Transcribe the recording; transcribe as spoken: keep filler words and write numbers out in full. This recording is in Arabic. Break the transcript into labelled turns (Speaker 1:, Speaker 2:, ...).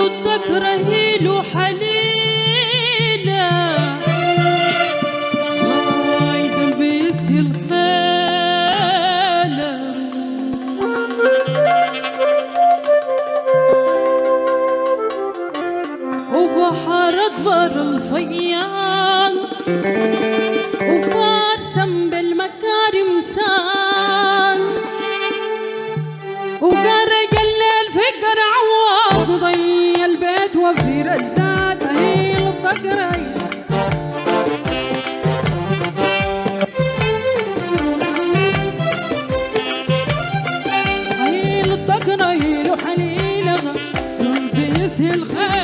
Speaker 1: الذكر هيلو حليلة هاي دبيس الخالة وبحر أدبر الفيان وفارسا بالمكارم سان وقرق الليل فقر عوض وضي البيت وفي رزات هيل الضقري هيل الضقري هيل حليلة قلبي يسهل خير